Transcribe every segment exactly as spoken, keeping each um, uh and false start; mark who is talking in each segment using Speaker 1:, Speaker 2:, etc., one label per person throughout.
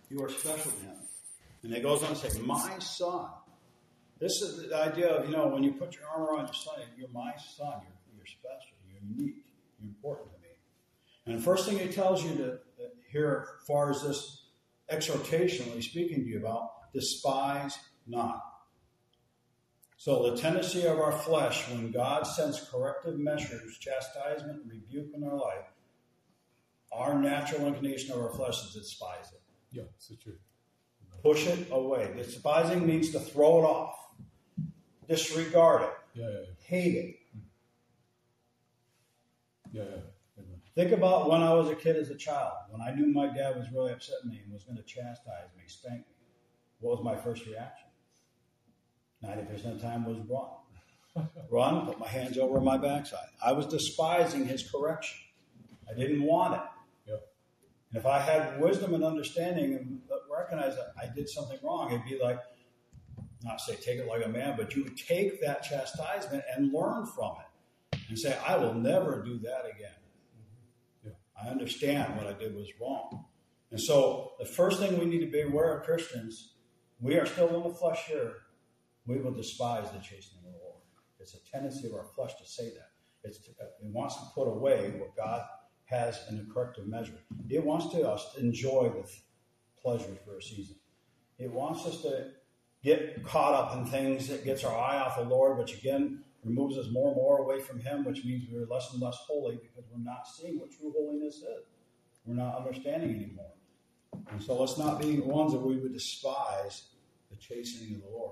Speaker 1: You are special to him. And it goes on to say, my son. This is the idea of, you know, when you put your arm around your son, you're my son. You're, you're special. You're unique. You're important to me. And the first thing he tells you to here, as far as this exhortation that he's speaking to you about, despise not. So the tendency of our flesh, when God sends corrective measures, chastisement, rebuke in our life, our natural inclination of our flesh is to despise it.
Speaker 2: Yeah, it's true.
Speaker 1: Push it away. Despising means to throw it off, disregard it,
Speaker 2: yeah, yeah, yeah.
Speaker 1: hate it.
Speaker 2: Yeah, yeah. Amen.
Speaker 1: Think about when I was a kid as a child, when I knew my dad was really upset with me and was going to chastise me, spank me. What was my first reaction? ninety percent of the time was run. Run, put my hands over my backside. I was despising his correction. I didn't want it.
Speaker 2: Yep.
Speaker 1: And if I had wisdom and understanding and recognize that I did something wrong, it'd be like, not say take it like a man, but you would take that chastisement and learn from it and say, I will never do that again.
Speaker 2: Yeah.
Speaker 1: I understand what I did was wrong. And so the first thing we need to be aware of, Christians, we are still in the flesh here. We will despise the chastening of the Lord. It's a tendency of our flesh to say that. It's to, it wants to put away what God has in a corrective measure. It wants to us to enjoy the pleasures for a season. It wants us to get caught up in things that gets our eye off the Lord, which again removes us more and more away from him, which means we're less and less holy because we're not seeing what true holiness is. We're not understanding anymore. And so let's not be ones that we would despise the chastening of the Lord.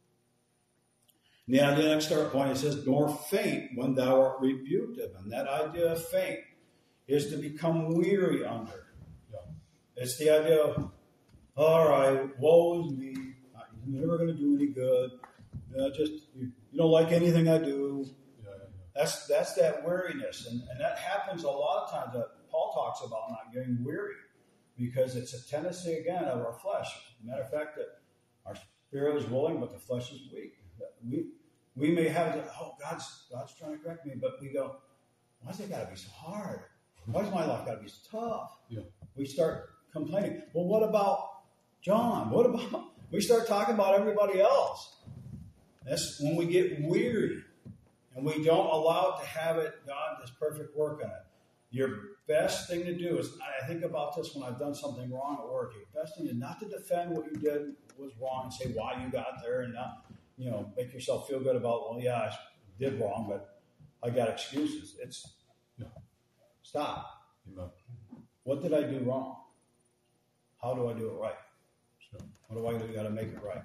Speaker 1: And the next point, it says, nor faint when thou art rebuked of him. That idea of faint is to become weary under.
Speaker 2: Yeah.
Speaker 1: It's the idea of, all right, woe is me. You're never going to do any good. Uh, just you, you don't like anything I do.
Speaker 2: Yeah, yeah, yeah.
Speaker 1: That's that's that weariness, and, and that happens a lot of times. That Paul talks about not getting weary because it's a tendency again of our flesh. Matter of fact, that our spirit is willing, but the flesh is weak. We we may have to, oh God's God's trying to correct me, but we go, why's it got to be so hard? Why's my life got to be so tough?
Speaker 2: Yeah.
Speaker 1: We start complaining. Well, what about John? What about? We start talking about everybody else. That's when we get weary and we don't allow it to have it, God, this perfect work in it. Your best thing to do is, I think about this when I've done something wrong at work. Your best thing is not to defend what you did was wrong and say why you got there and not, you know, make yourself feel good about, well, yeah, I did wrong, but I got excuses. It's,
Speaker 2: yeah.
Speaker 1: Stop.
Speaker 2: Amen.
Speaker 1: What did I do wrong? How do I do it right?
Speaker 2: Sure.
Speaker 1: What do I do? Got to make it right.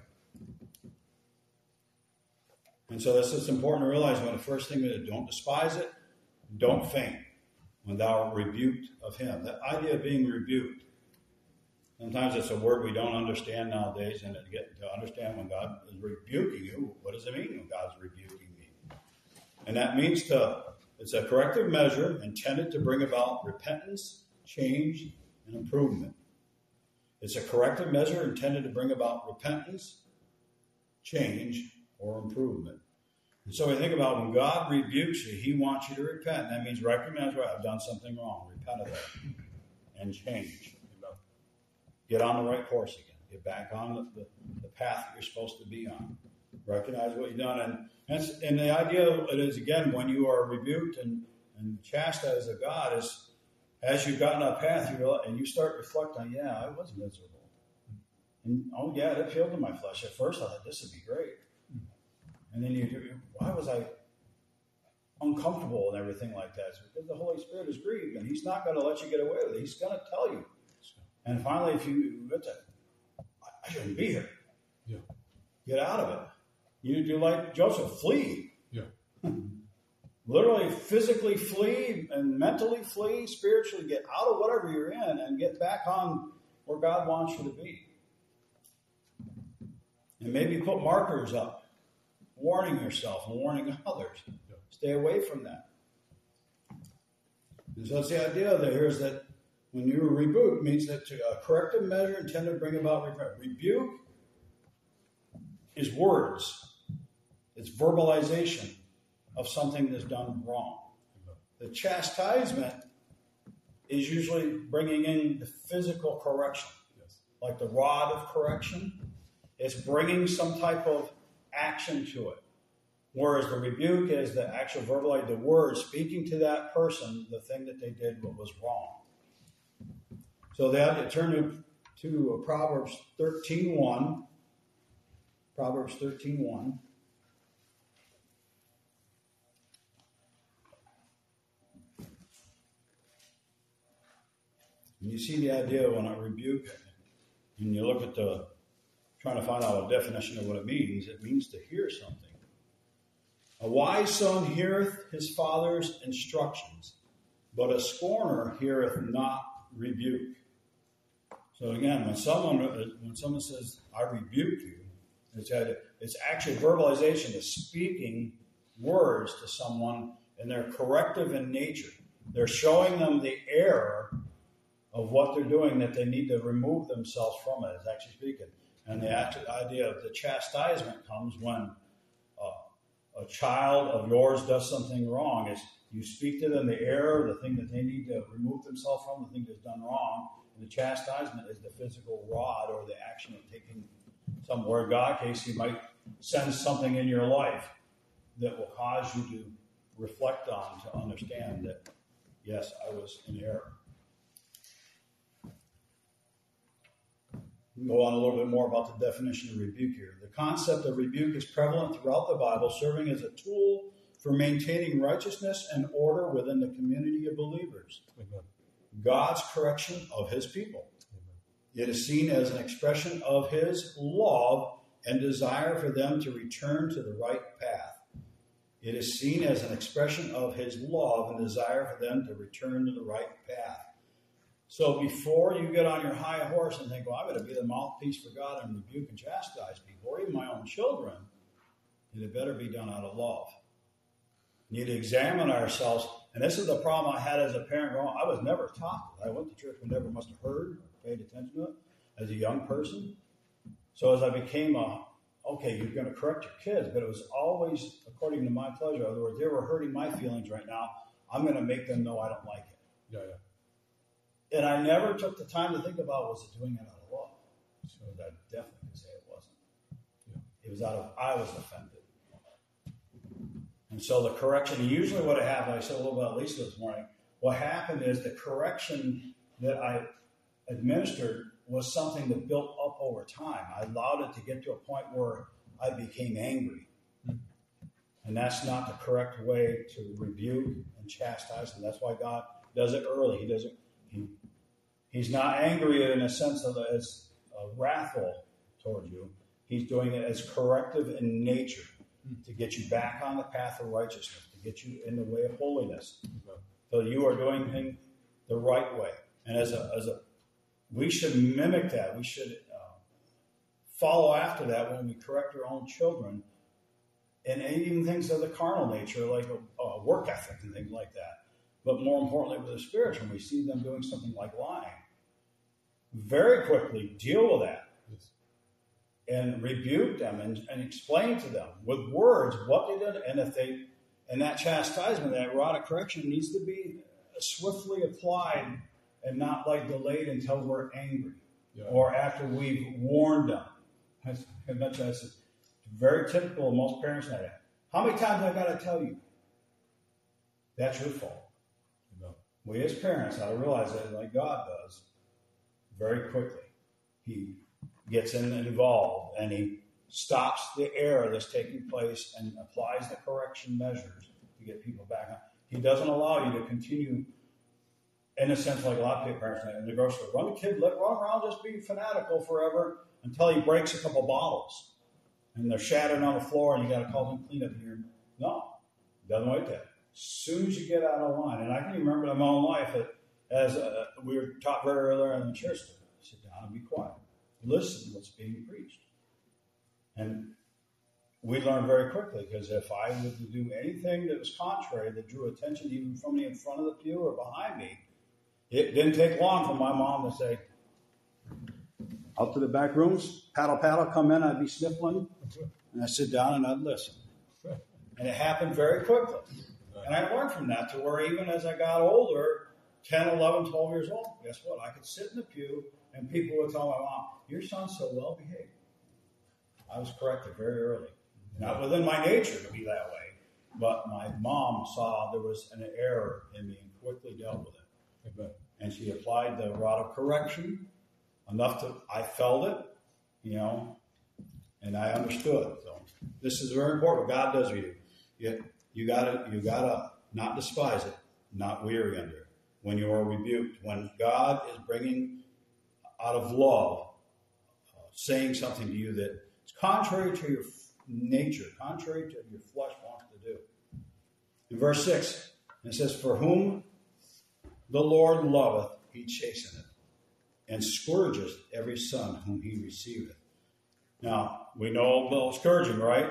Speaker 1: And so this is important to realize when the first thing is don't despise it, don't faint when thou art rebuked of him. That idea of being rebuked. Sometimes it's a word we don't understand nowadays, and to get to understand when God is rebuking you, what does it mean when God's rebuking me? And that means to, it's a corrective measure intended to bring about repentance, change, and improvement. It's a corrective measure intended to bring about repentance, change, or improvement. And so we think about when God rebukes you, he wants you to repent. That means recognize, right, I've done something wrong. Repent of that and change. Get on the right course again. Get back on the, the, the path that you're supposed to be on. Recognize what you've done. And, and, and the idea is, again, when you are rebuked and, and chastised of God, is as you've gotten on a path, you realize, and you start reflecting, yeah, I was miserable. And, oh, yeah, it appealed to my flesh. At first, I thought, this would be great. And then you, why was I uncomfortable and everything like that? It's because the Holy Spirit is grieved, and he's not going to let you get away with it. He's going to tell you. And finally, if you get to, I shouldn't be here.
Speaker 2: Yeah.
Speaker 1: Get out of it. You do like Joseph, flee.
Speaker 2: Yeah.
Speaker 1: Literally, physically flee and mentally flee, spiritually get out of whatever you're in and get back on where God wants you to be. And maybe put markers up, warning yourself and warning others.
Speaker 2: Yeah.
Speaker 1: Stay away from that. And so that's the idea there is that when you rebuke, means that a corrective measure intended to bring about repentance. Rebuke is words. It's verbalization of something that's done wrong. The chastisement is usually bringing in the physical correction.
Speaker 2: Yes.
Speaker 1: like the rod of correction. It's bringing some type of action to it. Whereas the rebuke is the actual verbal, the word speaking to that person, the thing that they did what was wrong. So that, turn to, to Proverbs thirteen one. Proverbs thirteen one. And you see the idea when I rebuke, and you look at the, trying to find out a definition of what it means, it means to hear something. A wise son heareth his father's instructions, but a scorner heareth not rebuke. So again, when someone when someone says, I rebuke you, it's, it's actually verbalization, is speaking words to someone, and they're corrective in nature. They're showing them the error of what they're doing, that they need to remove themselves from it, is actually speaking. And the actual idea of the chastisement comes when uh, a child of yours does something wrong. Is you speak to them the error, the thing that they need to remove themselves from, the thing that's done wrong. And the chastisement is the physical rod or the action of taking some, or in God's case, He might send something in your life that will cause you to reflect on, to understand that, yes, I was in error. Go on a little bit more about the definition of rebuke here. The concept of rebuke is prevalent throughout the Bible, serving as a tool for maintaining righteousness and order within the community of believers. Amen. God's correction of His people. Amen. It is seen as an expression of His love and desire for them to return to the right path. It is seen as an expression of His love and desire for them to return to the right path. So before you get on your high horse and think, well, I'm going to be the mouthpiece for God and rebuke and chastise people, or even my own children, it better be done out of love. We need to examine ourselves. And this is the problem I had as a parent growing up. I was never taught. I went to church, but never must have heard or paid attention to it as a young person. So as I became a, okay, you're going to correct your kids, but it was always according to my pleasure. In other words, they were hurting my feelings right now. I'm going to make them know I don't like it.
Speaker 2: Yeah, yeah.
Speaker 1: And I never took the time to think about, was it doing it out of love? So I definitely can say it wasn't. Yeah. It was out of, I was offended. And so the correction, usually what happened, I said a little bit at Lisa this morning, what happened is the correction that I administered was something that built up over time. I allowed it to get to a point where I became angry. Mm-hmm. And that's not the correct way to rebuke and chastise. And that's why God does it early. He doesn't. He, he's not angry in a sense of as uh, wrathful toward you. He's doing it as corrective in nature to get you back on the path of righteousness, to get you in the way of holiness. Okay. So you are doing things the right way. And as a, as a, we should mimic that. We should uh, follow after that when we correct our own children, and even things of the carnal nature, like a, a work ethic and things like that. But more importantly, with the spiritual, we see them doing something like lying. Very quickly deal with that. Yes. And rebuke them and, and explain to them with words what they did. And if they, and that chastisement, that rod of correction needs to be swiftly applied and not like delayed until we're angry, yeah, or after we've warned them. That's, that's very typical of most parents now. How many times have I got to tell you? That's your fault. We as parents ought to realize that, like God does, very quickly. He gets in and involved, and He stops the error that's taking place and applies the correction measures to get people back on. He doesn't allow you to continue, in a sense, like a lot of parents in the grocery store. Run the kid, let run around just being fanatical forever until he breaks a couple bottles. And they're shattering on the floor, and you got to call him clean up here. No, it doesn't like that. As soon as you get out of line, and I can remember in my own life that as uh, we were taught very early in the church, to sit down and be quiet. Listen to what's being preached. And we learned very quickly, because if I were to do anything that was contrary, that drew attention even from me in front of the pew or behind me, it didn't take long for my mom to say, out to the back rooms, paddle, paddle, come in, I'd be sniffling, and I'd sit down and I'd listen. And it happened very quickly. And I learned from that to where even as I got older, ten, eleven, twelve years old, guess what? I could sit in the pew And people would tell my mom, your son's so well behaved. I was corrected very early. Not within my nature to be that way, but my mom saw there was an error in me and quickly dealt with it.
Speaker 2: Amen.
Speaker 1: And she applied the rod of correction enough to, I felt it, you know, and I understood. So this is very important. What God does for you. You, you gotta, you gotta not despise it, not weary under it. When you are rebuked, when God is bringing out of love, uh, saying something to you that is contrary to your nature, contrary to your flesh wants to do. In verse six, it says, for whom the Lord loveth, he chasteneth, and scourgeth every son whom he receiveth. Now, we know about scourging, right?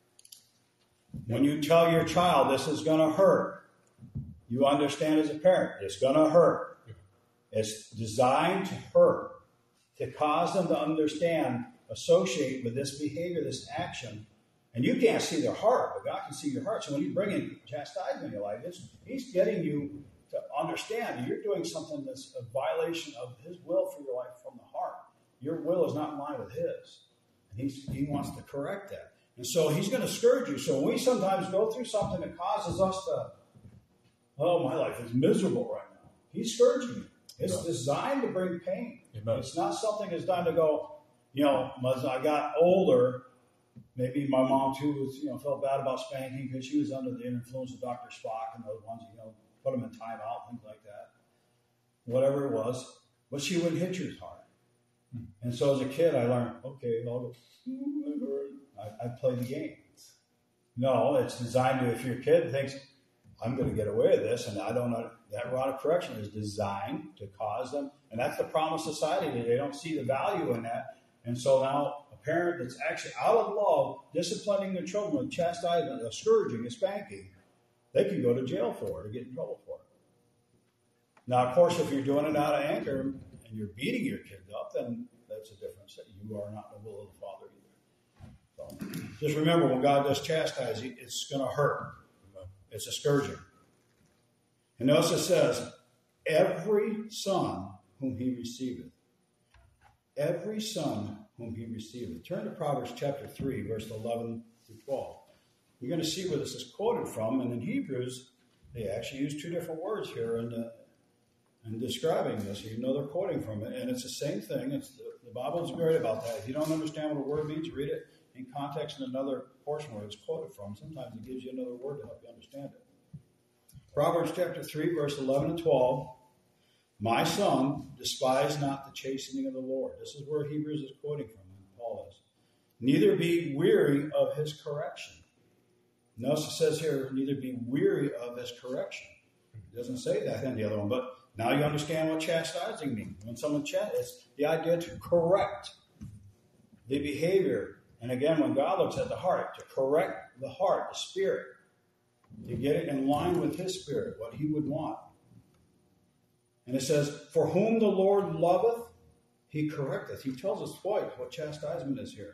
Speaker 1: When you tell your child this is going to hurt, you understand as a parent, it's going to hurt. It's designed to hurt, to cause them to understand, associate with this behavior, this action. And you can't see their heart, but God can see your heart. So when you bring in chastisement in your life, it's, he's getting you to understand you're doing something that's a violation of his will for your life from the heart. Your will is not in line with his. And he's, he wants to correct that. And so he's going to scourge you. So we sometimes go through something that causes us to, oh, my life is miserable right now. He's scourging you. It's yeah. designed to bring pain. Amen. It's not something that's done to go, you know, as I got older, maybe my mom too was, you know, felt bad about spanking because she was under the influence of Doctor Spock and those ones, you know, put them in timeout, things like that. Whatever it was. But she wouldn't hit you as hard. Hmm. And so as a kid, I learned, okay, I'll go, I, I play the game. No, it's designed to, if your kid thinks, I'm going to get away with this, and I don't know, that rod of correction is designed to cause them, and that's the problem of society. They don't see the value in that. And so now a parent that's actually out of love, disciplining their children with chastisement, a scourging, a spanking, they can go to jail for it or get in trouble for it. Now, of course, if you're doing it out of anger and you're beating your kids up, then that's a difference. You are not the will of the Father either. So just remember, when God does chastise you, it's going to hurt. It's a scourging. And notice it says, every son whom he receiveth. Every son whom he receiveth. Turn to Proverbs chapter three, verse eleven through twelve. You're going to see where this is quoted from. And in Hebrews, they actually use two different words here in, uh, in describing this. You know they're quoting from it. And it's the same thing. It's the, the Bible is great about that. If you don't understand what a word means, read it in context in another portion where it's quoted from. Sometimes it gives you another word to help you understand it. Proverbs chapter three, verse eleven and twelve. My son, despise not the chastening of the Lord. This is where Hebrews is quoting from, and Paul is. Neither be weary of his correction. Notice it says here, neither be weary of his correction. It doesn't say that in the other one, but now you understand what chastising means. When someone chastises, it's the idea to correct the behavior. And again, when God looks at the heart, to correct the heart, the spirit, to get it in line with his spirit, what he would want. And it says, for whom the Lord loveth, he correcteth. He tells us twice what chastisement is here.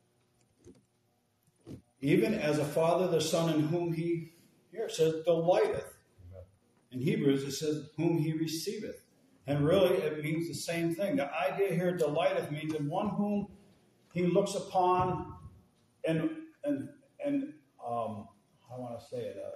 Speaker 1: Even as a father, the son in whom he, here it says, delighteth. In Hebrews, it says, whom he receiveth. And really, it means the same thing. The idea here, delighteth, means in one whom he looks upon and, and, and um, I want to say it, uh,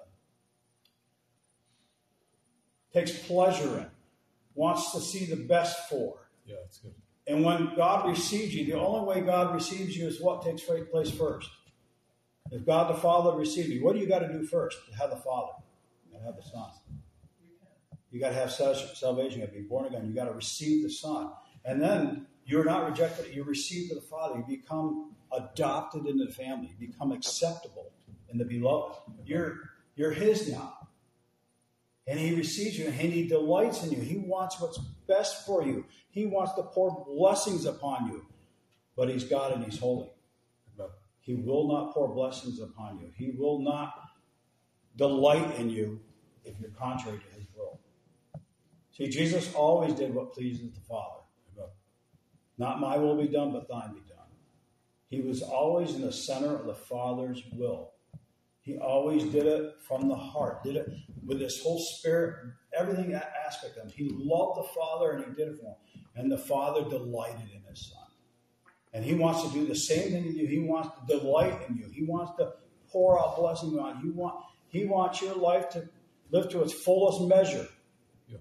Speaker 1: takes pleasure in, wants to see the best for.
Speaker 2: Yeah, that's good.
Speaker 1: And when God receives you, the only way God receives you is what takes place first. If God the Father receives you, what do you got to do first to have the Father? You got to have the Son. You got to have salvation. You got to be born again. You got to receive the Son. And then you're not rejected. You're received to the Father. You become adopted into the family. You become acceptable in the beloved. You're, you're his now. And he receives you and he delights in you. He wants what's best for you. He wants to pour blessings upon you. But he's God and he's holy. He will not pour blessings upon you. He will not delight in you if you're contrary to his will. See, Jesus always did what pleases the Father. Not my will be done, but thine be done. He was always in the center of the Father's will. He always did it from the heart, did it with his whole spirit, everything aspect of him. He loved the Father and he did it for him. And the Father delighted in his Son. And he wants to do the same thing in you. He wants to delight in you. He wants to pour out blessing on you. He, want, he wants your life to live to its fullest measure.
Speaker 2: Yeah.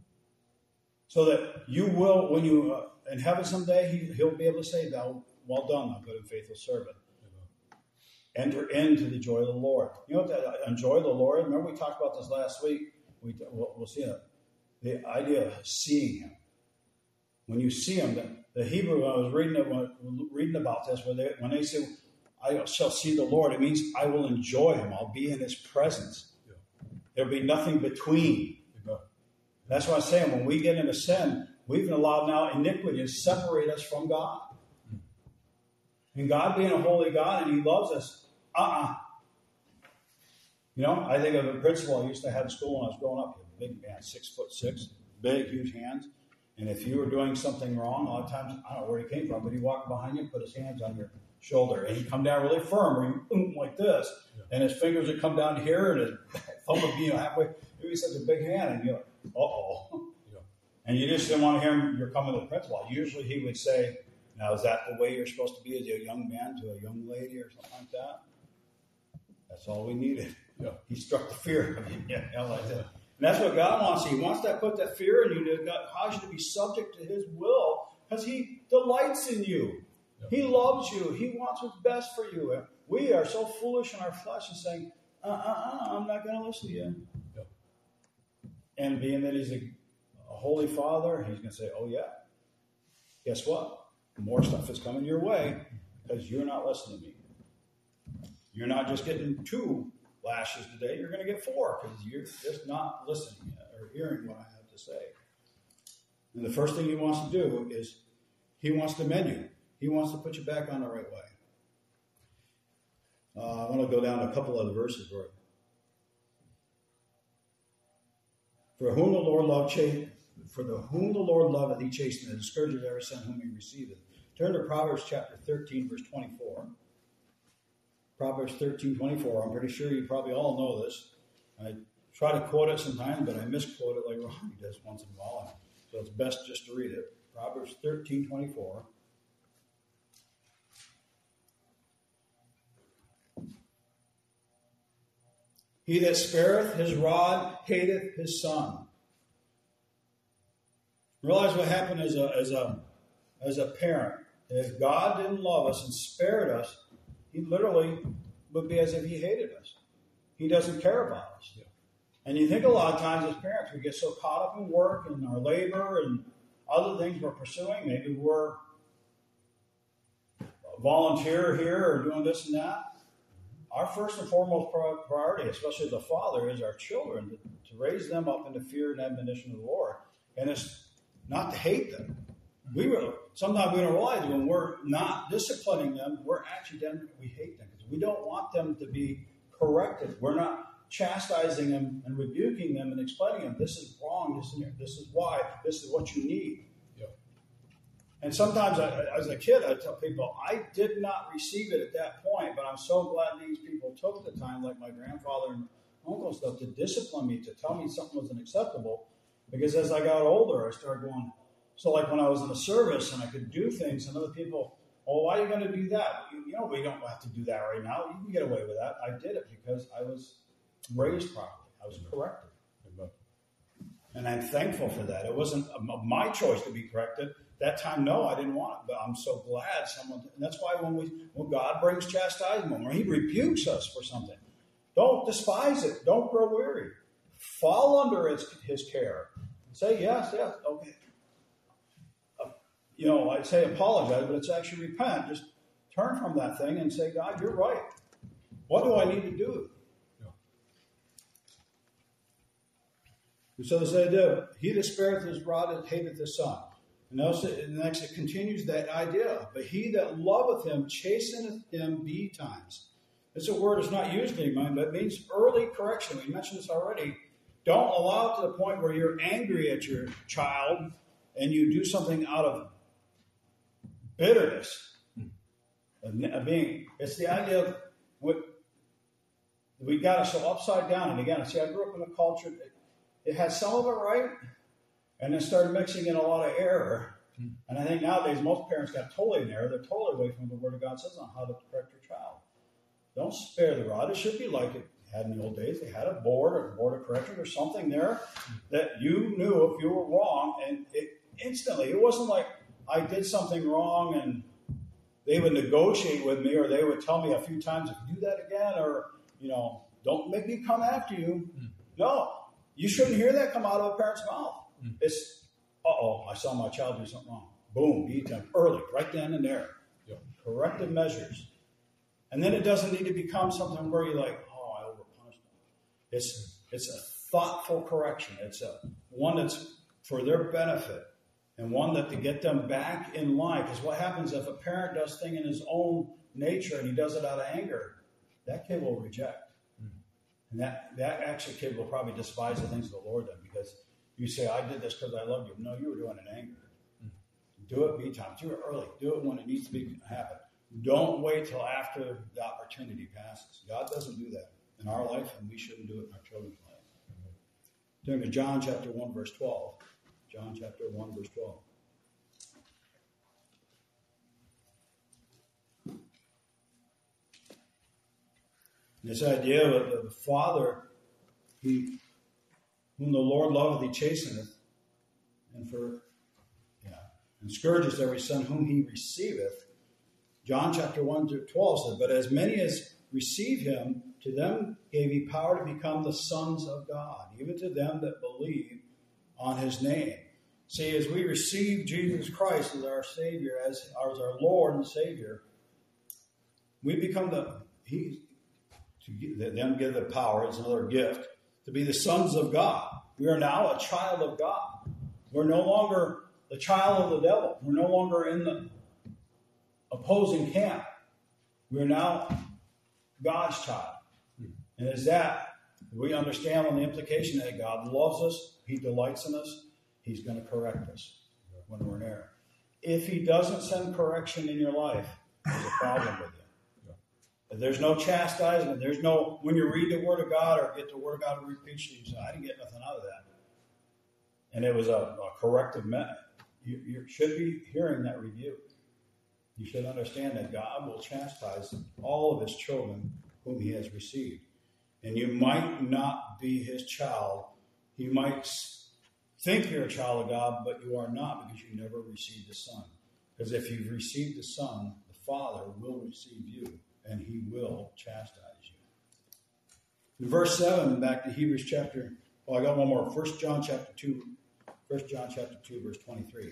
Speaker 1: So that you will, when you, uh, in heaven someday, he, he'll be able to say, thou, well done, thou good and faithful servant. Yeah. Enter into the joy of the Lord. You know what that, enjoy the Lord? Remember we talked about this last week? We, we'll, we'll see it. The idea of seeing him. When you see him, the, the Hebrew, I was reading, reading about this, when they, when they say, I shall see the Lord, it means I will enjoy him. I'll be in his presence. Yeah. There'll be nothing between. Yeah. That's what I'm saying. When we get into sin, we've allowed now iniquity to separate us from God. And God being a holy God and he loves us, uh-uh. You know, I think of a principal I used to have in school when I was growing up. He was a big man, six foot six, big, huge hands. And if you were doing something wrong, a lot of times, I don't know where he came from, but he'd walk behind you and put his hands on your shoulder. And he'd come down really firm, or he'd boom, like this. Yeah. And his fingers would come down here, and his thumb would be, you know, halfway. He was such a big hand, and you're like, uh-oh. Yeah. And you just didn't want to hear him, you're coming to the principal. Usually he would say, now, is that the way you're supposed to be as a young man to a young lady or something like that? That's all we needed. Yeah. He struck the fear of you. Yeah, you know, like that. And that's what God wants. He wants to put that fear in you to cause you to be subject to his will because he delights in you. Yep. He loves you. He wants what's best for you. And we are so foolish in our flesh and saying, uh-uh-uh, I'm not going to listen to you. Yep. And being that he's a, a holy father, he's going to say, oh, yeah. Guess what? More stuff is coming your way because you're not listening to me. You're not just getting two lashes today, you're going to get four because you're just not listening or hearing what I have to say. And the first thing he wants to do is he wants to mend you. He wants to put you back on the right way. Uh, I want to go down a couple other verses. Where, for whom the Lord loved, for the whom the Lord loveth, he chasteneth, and scourgeth every son whom he receiveth. Turn to Proverbs chapter thirteen, verse twenty-four. Proverbs thirteen, twenty-four. I'm pretty sure you probably all know this. I try to quote it sometimes, but I misquote it like Ronnie does once in a while. So it's best just to read it. Proverbs thirteen, twenty-four. He that spareth his rod hateth his son. Realize what happened as a, as a, as a parent. If God didn't love us and spared us, he literally would be as if he hated us. He doesn't care about us. Yeah. And you think a lot of times as parents, we get so caught up in work and our labor and other things we're pursuing. Maybe we're a volunteer here or doing this and that. Our first and foremost priority, especially as a father, is our children, to, to raise them up in the fear and admonition of the Lord. And it's not to hate them. We really, sometimes we don't realize when we're not disciplining them, we're actually them, we hate them because we don't want them to be corrected. We're not chastising them and rebuking them and explaining them. This is wrong. This is, this is why. This is what you need. Yep. And sometimes, I, as a kid, I tell people, I did not receive it at that point, but I'm so glad these people took the time, like my grandfather and uncle stuff, to discipline me, to tell me something wasn't acceptable. Because as I got older, I started going. So like when I was in the service and I could do things and other people, oh, why are you going to do that? You, you know, we don't have to do that right now. You can get away with that. I did it because I was raised properly. I was corrected. And I'm thankful for that. It wasn't my choice to be corrected. That time, no, I didn't want it. But I'm so glad someone, and that's why when we, when God brings chastisement, when he rebukes us for something, don't despise it. Don't grow weary. Fall under his, his care. Say yes, yes, okay. You know, I say apologize, but it's actually repent. Just turn from that thing and say, God, you're right. What do I need to do? Yeah. So this idea, he that spareth his rod hateth his son. And notice next it continues that idea. But he that loveth him chasteneth him betimes. It's a word that's not used anymore, but it means early correction. We mentioned this already. Don't allow it to the point where you're angry at your child and you do something out of bitterness. Of being, it's the idea of what we got us so upside down. And again, see, I grew up in a culture that it had some of it right, and then started mixing in a lot of error.
Speaker 2: Mm.
Speaker 1: And I think nowadays most parents got totally in error. They're totally away from what the Word of God says on how to correct your child. Don't spare the rod. It should be like it had in the old days. They had a board or a board of correction or something there that you knew if you were wrong, and it instantly, it wasn't like I did something wrong and they would negotiate with me, or they would tell me a few times, if you do that again, or, you know, don't make me come after you. Mm. No, you shouldn't hear that come out of a parent's mouth. Mm. It's, uh-oh, I saw my child do something wrong. Boom, beat them early, right then and there. Yep. Corrective measures. And then it doesn't need to become something where you're like, oh, I overpunished them. It's, it's a thoughtful correction. It's a one that's for their benefit, and one that to get them back in line. Because what happens if a parent does things in his own nature and he does it out of anger, that kid will reject. Mm-hmm. And that, that actually kid will probably despise the things of the Lord then, because you say, I did this because I loved you. No, you were doing it in anger. Mm-hmm. Do it B times. Do it early. Do it when it needs to be happen. Don't wait till after the opportunity passes. God doesn't do that in our life, and we shouldn't do it in our children's life. Mm-hmm. Turn to John chapter one, verse twelve. John chapter one, verse twelve. This idea of the Father, he, whom the Lord loveth, he chasteneth, and for yeah, and scourges every son whom he receiveth. John chapter one to twelve says, but as many as receive him, to them gave he power to become the sons of God, even to them that believe on his name. See, as we receive Jesus Christ as our Savior, as, as our Lord and Savior, we become the, he, to give, them give the power, it's another gift, to be the sons of God. We are now a child of God. We're no longer the child of the devil. We're no longer in the opposing camp. We're now God's child. And as that, we understand on the implication that God loves us, he delights in us, he's going to correct us when we're in error. If he doesn't send correction in your life, there's a problem with you. If there's no chastisement, there's no, when you read the Word of God or get the Word of God repeats to you, you say, I didn't get nothing out of that. And it was a, a corrective method. You, you should be hearing that rebuke. You should understand that God will chastise all of his children whom he has received. And you might not be his child. He might think you're a child of God, but you are not, because you never received the Son. Because if you've received the Son, the Father will receive you, and he will chastise you. In verse seven, back to Hebrews chapter, well, I got one more. First John chapter two, First John chapter two, verse twenty-three.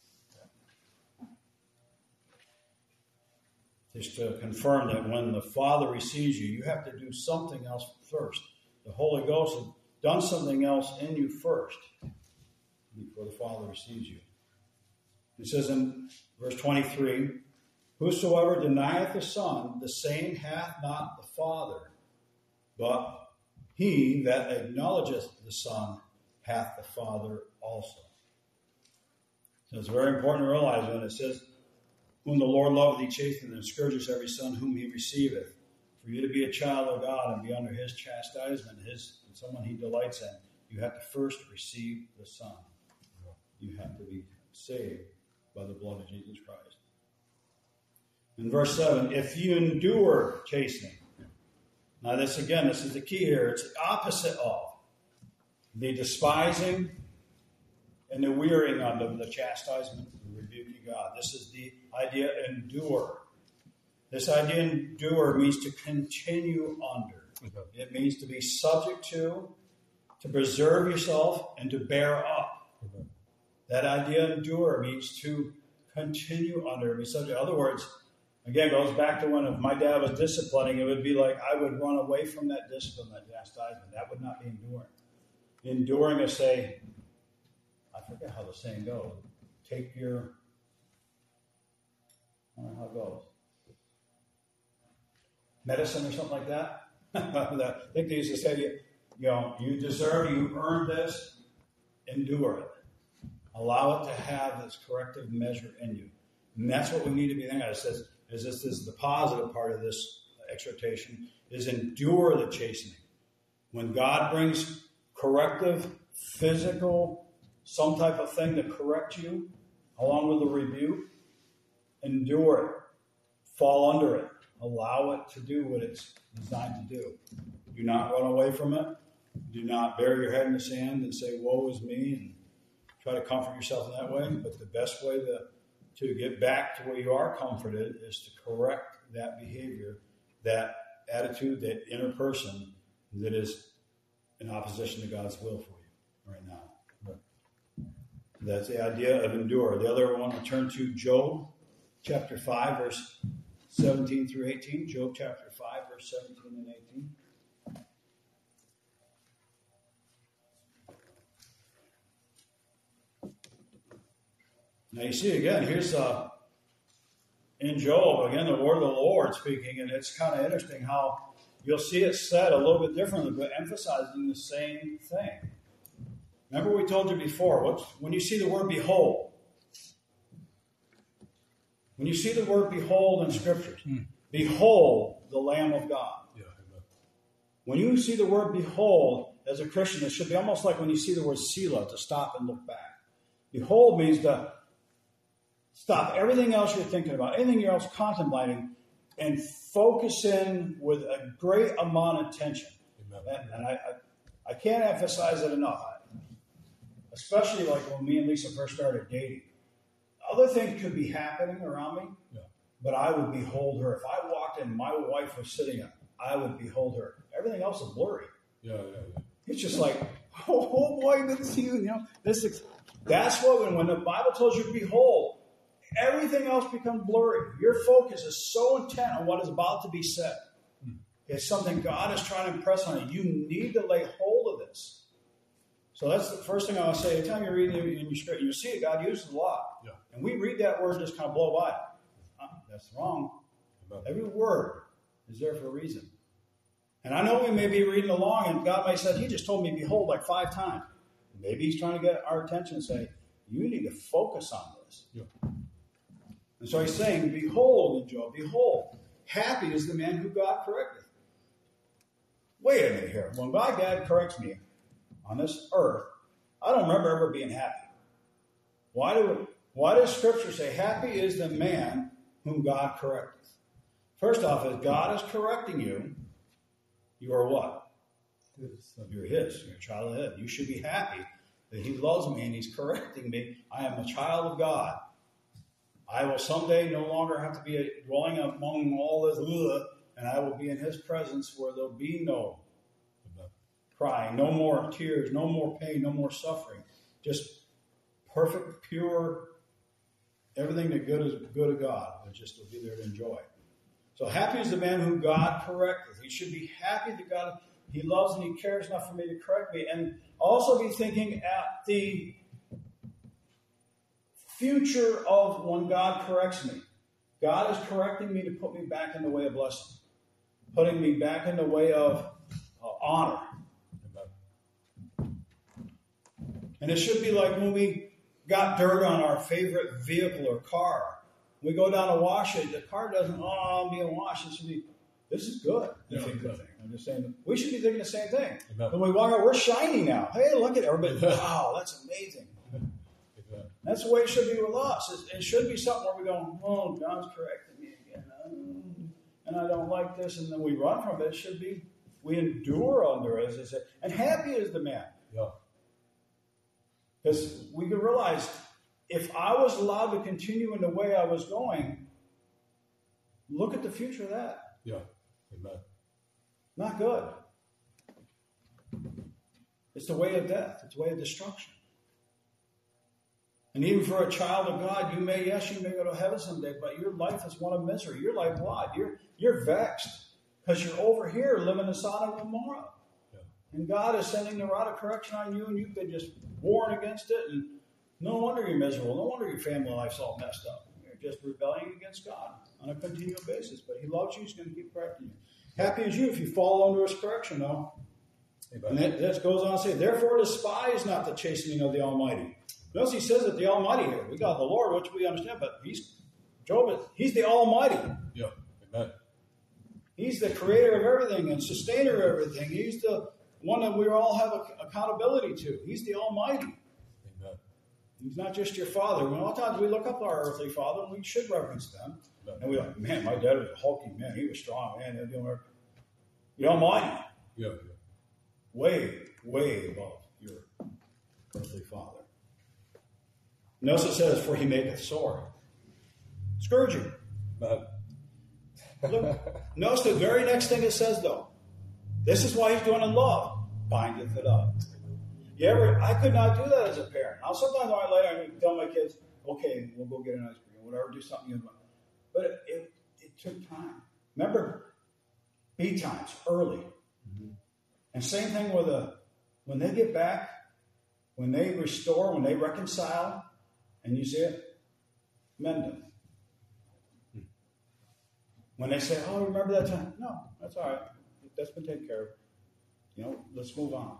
Speaker 1: Just to confirm that when the Father receives you, you have to do something else first. The Holy Ghost has done something else in you first before the Father receives you. It says in verse twenty-three, whosoever denieth the Son, the same hath not the Father, but he that acknowledgeth the Son hath the Father also. So it's very important to realize when it says, whom the Lord loveth, he chasteneth, and scourges every son whom he receiveth. For you to be a child of God and be under his chastisement, his someone he delights in, you have to first receive the Son. You have to be saved by the blood of Jesus Christ. In verse seven, if you endure chastening. Now this again, this is the key here. It's the opposite of the despising and the wearying under the chastisement and rebuking God. This is the idea endure. This idea endure means to continue under. Mm-hmm. It means to be subject to, to preserve yourself, and to bear up. Mm-hmm. That idea endure means to continue under. Be subject. In other words, again, it goes back to when if my dad was disciplining, it would be like I would run away from that discipline, that chastisement. That would not be enduring. Enduring is say, I forget how the saying goes. Take your, I don't know how it goes. Medicine or something like that. I think they used to say, you, you know, you deserve, you earned this, endure it. Allow it to have this corrective measure in you. And that's what we need to be thinking of. It says, is this, this is the positive part of this exhortation, is endure the chastening. When God brings corrective, physical, some type of thing to correct you, along with the rebuke, endure it, fall under it, allow it to do what it's designed to do. Do not run away from it. Do not bury your head in the sand and say, woe is me, and try to comfort yourself in that way. But the best way to, to get back to where you are comforted is to correct that behavior, that attitude, that inner person that is in opposition to God's will for you right now. That's the idea of endure. The other one, I'll turn to Job chapter five, verse seventeen through eighteen. Job chapter five, verse seventeen and eighteen. Now you see again, here's uh, in Job, again, the word of the Lord speaking, and it's kind of interesting how you'll see it said a little bit differently, but emphasizing the same thing. Remember we told you before, what's, when you see the word behold, when you see the word behold in Scriptures, mm. behold the Lamb of God.
Speaker 2: Yeah, amen.
Speaker 1: When you see the word behold, as a Christian, it should be almost like when you see the word Selah, to stop and look back. Behold means to stop everything else you're thinking about, anything else contemplating, and focus in with a great amount of attention. Amen. And, and I, I, I can't emphasize it enough. Especially like when me and Lisa first started dating. Other things could be happening around me, yeah. but I would behold her. If I walked in and my wife was sitting up, I would behold her. Everything else is blurry.
Speaker 2: Yeah, yeah, yeah.
Speaker 1: It's just like, oh, oh boy, good to see you. You know, this is, that's what, when, when the Bible tells you behold, everything else becomes blurry. Your focus is so intent on what is about to be said. Hmm. It's something God is trying to impress on you. You need to lay hold of this. So that's the first thing I want to say. Every time you read it in your scripture, you see it, God uses a lot. Yeah. And we read that word and just kind of blow by it. Uh, that's wrong. Every word is there for a reason. And I know we may be reading along and God may say, he just told me behold like five times. Maybe he's trying to get our attention and say, you need to focus on this. Yeah. And so he's saying, behold, in Job, behold, happy is the man who God corrected. Wait a minute here. When God, God corrects me on this earth, I don't remember ever being happy. Why do why does Scripture say, happy is the man whom God correcteth? First off, if God is correcting you, you are what? His. You're his. You're a child of his. You should be happy that he loves me and he's correcting me. I am a child of God. I will someday no longer have to be dwelling among all this, ugh, and I will be in his presence where there'll be no crying, no more tears, no more pain, no more suffering. Just perfect, pure, everything that good is good of God. It just will be there to enjoy. So happy is the man whom God correcteth. He should be happy that God, he loves and he cares enough for me to correct me. And also be thinking at the future of when God corrects me. God is correcting me to put me back in the way of blessing, putting me back in the way of uh, honor. And it should be like when we got dirt on our favorite vehicle or car. We go down to wash it. The car doesn't, oh, I'm being washed. It should be, this is good. Yeah, good thing. I'm just saying, we should be thinking the same thing. Amen. When we walk out, we're shiny now. Hey, look at everybody. Wow, that's amazing. Amen. That's the way it should be with us. It should be something where we go, oh, God's correcting me again. And I don't like this. And then we run from it. It should be, we endure under it, as I said. And happy is the man. Yeah. Because we can realize if I was allowed to continue in the way I was going, look at the future of that.
Speaker 2: Yeah. Amen.
Speaker 1: Not good. It's the way of death. It's the way of destruction. And even for a child of God, you may, yes, you may go to heaven someday, but your life is one of misery. You're like what? You're, you're vexed because you're over here living in Sodom and Gomorrah. And God is sending the rod of correction on you, and you've been just warring against it. And no wonder you're miserable. No wonder your family life's all messed up. You're just rebelling against God on a continual basis. But he loves you. He's going to keep correcting you. Happy is you if you fall under his correction, though. And that, that goes on to say, therefore despise not the chastening of the Almighty. Notice he says that the Almighty here. We got the Lord, which we understand, but he's Job. He's the Almighty.
Speaker 2: Yeah. Amen.
Speaker 1: He's the creator of everything and sustainer of everything. He's the one that we all have accountability to. He's the Almighty.
Speaker 2: Amen.
Speaker 1: He's not just your father. When a lot of times we look up our earthly father and we should reverence them. And we're like, man, my dad was a hulking man. He was strong, man. You don't mind.
Speaker 2: Yeah, yeah.
Speaker 1: Way, way above your earthly father. Notice it says, for he maketh sore. Scourging.
Speaker 2: But,
Speaker 1: Look, notice the very next thing it says, though. This is why he's doing in love. Bindeth it up. You ever, I could not do that as a parent. Now, sometimes I lay down and tell my kids, okay, we'll go get an ice cream, whatever, do something you want. But it, it, it took time. Remember, B times, early. Mm-hmm. And same thing with a, when they get back, when they restore, when they reconcile, and you see it, mend them. Hmm. When they say, oh, remember that time? No, that's all right. That's been taken care of. You know, let's move on.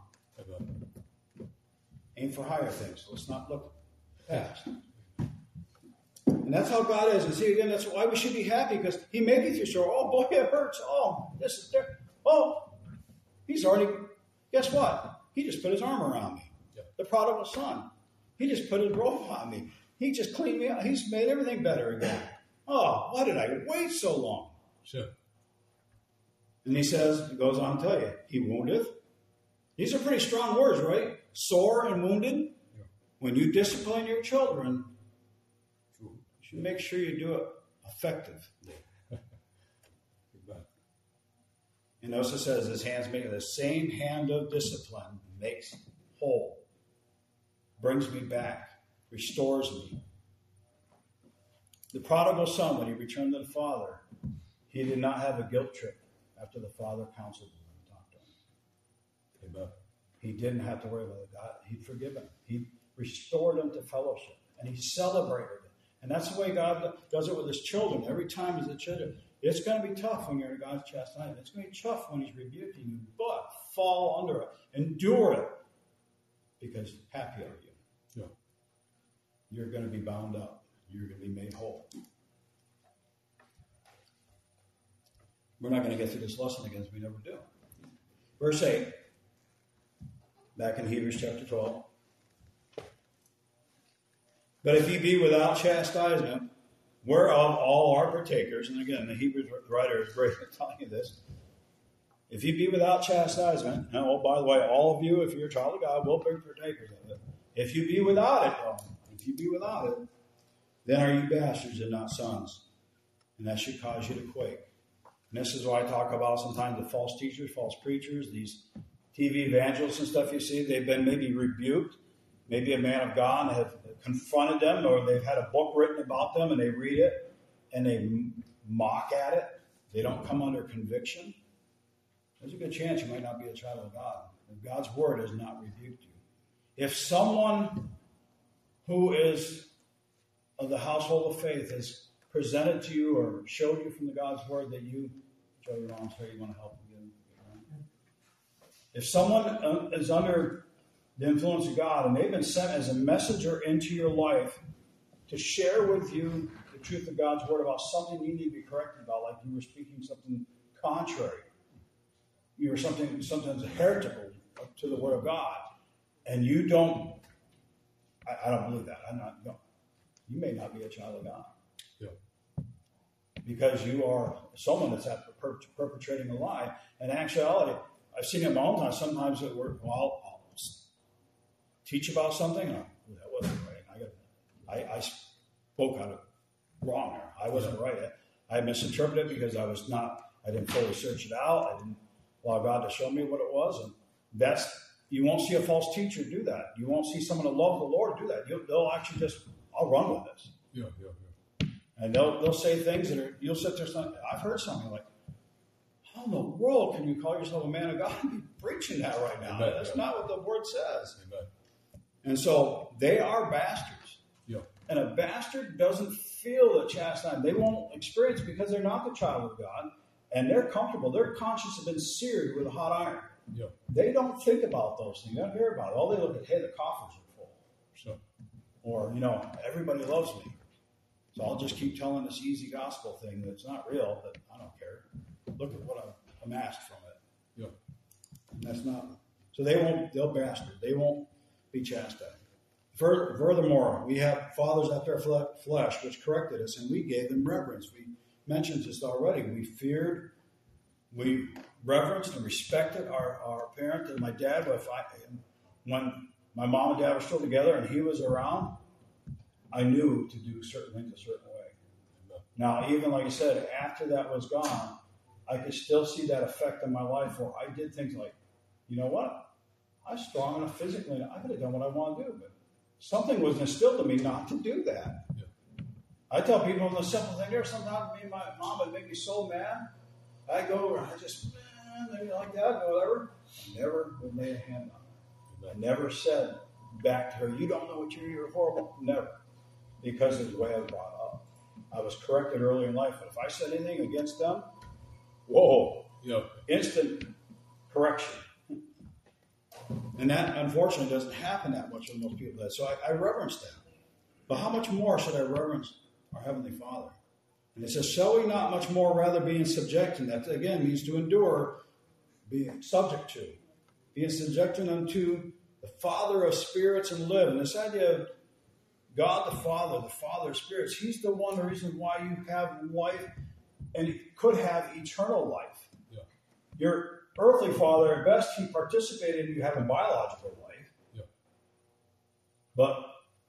Speaker 1: Aim for higher things. Let's not look past. And that's how God is. And see, again, that's why we should be happy, because he may be through sore. Oh, boy, it hurts. Oh, this is different. Oh, he's already, guess what? He just put his arm around me. Yeah. The prodigal son. He just put his robe on me. He just cleaned me out. He's made everything better again. Oh, why did I wait so long?
Speaker 2: Sure.
Speaker 1: And he says, he goes on to tell you, he woundeth. These are pretty strong words, right? Sore and wounded. Yeah. When you discipline your children, you should make sure you do it effective. And also says, his hands make the same hand of discipline makes whole, brings me back, restores me. The prodigal son, when he returned to the father, he did not have a guilt trip after the father counseled him and talked to him. Amen. He didn't have to worry about it. God, he'd forgiven him. He restored him to fellowship, and he celebrated it. And that's the way God does it with his children. Every time he's a children, it's going to be tough when you're in God's chastisement. It's going to be tough when he's rebuking you, but fall under it. Endure it, because happy are you. Yeah. You're going to be bound up. You're going to be made whole. We're not going to get through this lesson again, as we never do. Verse eight, back in Hebrews chapter twelve. But if ye be without chastisement, whereof all are partakers, and again, the Hebrew writer is great at telling you this. If ye be without chastisement, and oh, by the way, all of you, if you're a child of God, will be partakers of it. If you be without it, though, if you be without it, then are you bastards and not sons. And that should cause you to quake. And this is why I talk about sometimes the false teachers, false preachers, these T V evangelists and stuff you see. They've been maybe rebuked, maybe a man of God, and have confronted them, or they've had a book written about them, and they read it, and they mock at it. They don't come under conviction. There's a good chance you might not be a child of God. If God's word has not rebuked you. If someone who is of the household of faith has presented to you or showed you from the God's word that you, Joe, your mom's here, you want to help them. If someone is under the influence of God, and they've been sent as a messenger into your life to share with you the truth of God's word about something you need to be corrected about, like you were speaking something contrary, you were something sometimes heretical to the word of God, and you don't, I, I don't believe that. I'm not. No, you may not be a child of God. Yeah. Because you are someone that's at per- perpetrating a lie. In actuality, I've seen it in my own time. Sometimes it works. Well, I'll teach about something. And oh, that wasn't right. I, got, I, I spoke out of wrong there. I wasn't right. I, I misinterpreted it because I was not. I didn't fully search it out. I didn't allow God to show me what it was. And that's you won't see a false teacher do that. You won't see someone that loves the Lord do that. You'll, they'll actually just, I'll run with this.
Speaker 2: Yeah, yeah, yeah.
Speaker 1: And they'll they'll say things that are, you'll sit there, I've heard something like, how in the world can you call yourself a man of God and be preaching that right now? Amen. That's yeah. not what the word says. Amen. And so they are bastards. Yeah. And a bastard doesn't feel the chastisement. They won't experience it because they're not the child of God. And they're comfortable. Their conscience has been seared with a hot iron. Yeah. They don't think about those things. They don't hear about it. All they look at, hey, the coffers are full. So, or, you know, everybody loves me. So I'll just keep telling this easy gospel thing that's not real, but I don't care. Look at what I've amassed from it. Yeah. And that's not. So they won't, they'll bastard. They won't be chastised. Fur- Furthermore, we have fathers after our fle- flesh, which corrected us, and we gave them reverence. We mentioned this already. We feared, we reverenced and respected our, our parent and my dad. If I, when my mom and dad were still together and he was around, I knew to do certain things a certain way. Now, even like I said, after that was gone, I could still see that effect in my life where I did things like, you know what? I'm strong enough physically. I could have done what I want to do, but something was instilled in me not to do that. Yeah. I tell people the simple thing there. Sometimes me and my mom would make me so mad. I go over and I just, man, like that, or whatever. I never would lay a hand on her. I never said back to her, you don't know what you're, you're horrible. Never. Because of the way I was brought up. I was corrected early in life. But if I said anything against them, whoa,
Speaker 2: yeah.
Speaker 1: Instant correction. And that, unfortunately, doesn't happen that much with most people. So I, I reverence that. But how much more should I reverence our Heavenly Father? And it says, shall we not much more rather be in subjection? That, again, means to endure, being subject to. Being subjected unto the Father of spirits and live. And this idea of God the Father, the Father of spirits, He's the one, the reason why you have life and could have eternal life.
Speaker 2: Yeah.
Speaker 1: Your earthly father, at best, he participated in you having biological life.
Speaker 2: Yeah.
Speaker 1: But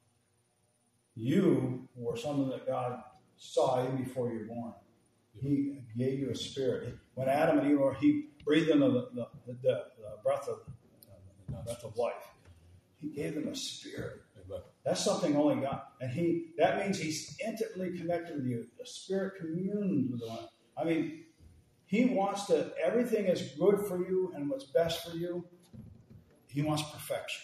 Speaker 1: you were something that God saw even before you were born. Yeah. He gave you a spirit. When Adam and Eve were, he breathed into the, the, the, the breath of uh, breath of life. He gave them a spirit. Amen. That's something only God. And he that means he's intimately connected with you. The spirit communes with the one. I mean, He wants to, everything is good for you and what's best for you. He wants perfection.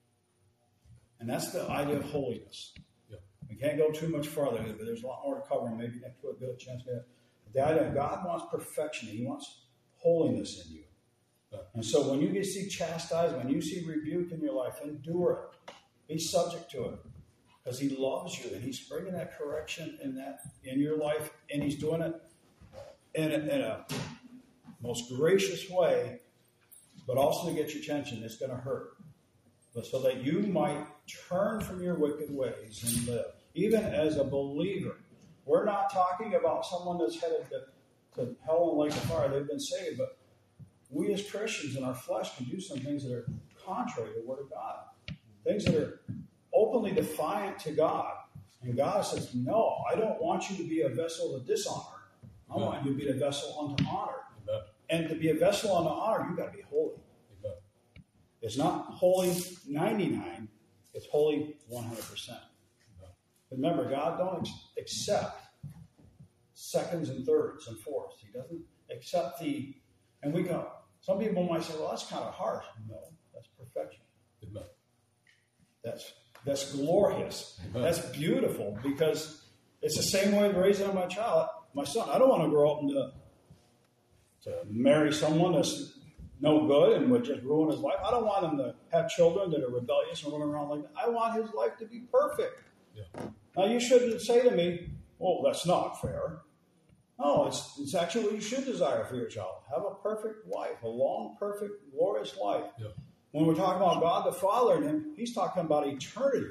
Speaker 1: And that's the idea of holiness. Yeah. We can't go too much farther, but there's a lot more to cover, and maybe next week we'll get a chance to. But the idea of God wants perfection. He wants holiness in you. Yeah. And so when you get see chastised, when you see rebuke in your life, endure it. Be subject to it. Because He loves you, and He's bringing that correction in that in your life, and He's doing it In a, in a most gracious way, but also to get your attention. It's going to hurt. But so that you might turn from your wicked ways and live. Even as a believer. We're not talking about someone that's headed to, to hell and lake of fire. They've been saved. But we as Christians in our flesh can do some things that are contrary to the Word of God. Things that are openly defiant to God. And God says, no, I don't want you to be a vessel of dishonor. I Amen. Want you to be a vessel unto honor. Amen. And to be a vessel unto honor, you've got to be holy. Amen. It's not holy ninety-nine, it's holy one hundred percent. Amen. Remember, God don't ex- accept seconds and thirds and fourths. He doesn't accept the, and we go, some people might say, well, that's kind of harsh. No, that's perfection. Amen. That's, that's glorious. Amen. That's beautiful, because it's the same way of raising up my child. My son, I don't want to grow up and to, to marry someone that's no good and would just ruin his life. I don't want him to have children that are rebellious and running around like that. I want his life to be perfect. Yeah. Now, you shouldn't say to me, well, that's not fair. No, it's, it's actually what you should desire for your child. Have a perfect life, a long, perfect, glorious life. Yeah. When we're talking about God the Father and Him, He's talking about eternity.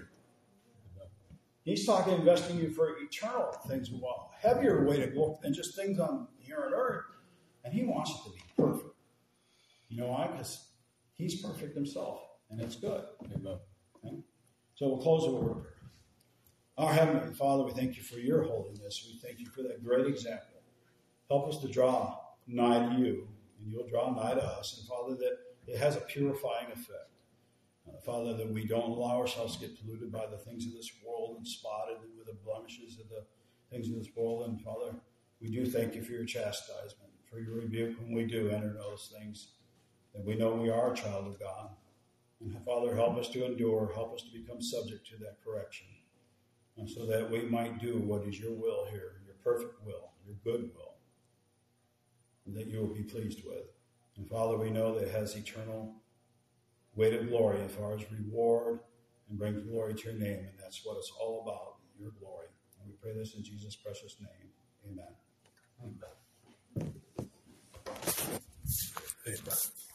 Speaker 1: He's talking investing you for eternal things, well, heavier way to go than just things on here on earth. And He wants it to be perfect. You know why? Because He's perfect Himself, and it's good. Amen. Okay? So we'll close it with a prayer. Our Heavenly Father, we thank You for Your holiness. We thank You for that great example. Help us to draw nigh to You, and You'll draw nigh to us. And Father, that it has a purifying effect. Uh, Father, that we don't allow ourselves to get polluted by the things of this world and spotted with the blemishes of the things of this world. And Father, we do thank You for Your chastisement, for Your rebuke when we do enter those things, that we know we are a child of God. And Father, help us to endure, help us to become subject to that correction, and so that we might do what is Your will here, Your perfect will, Your good will, and that You will be pleased with. And Father, we know that it has eternal weight of glory as far as reward and brings glory to Your name. And that's what it's all about, Your glory. And we pray this in Jesus' precious name. Amen. Amen. Amen.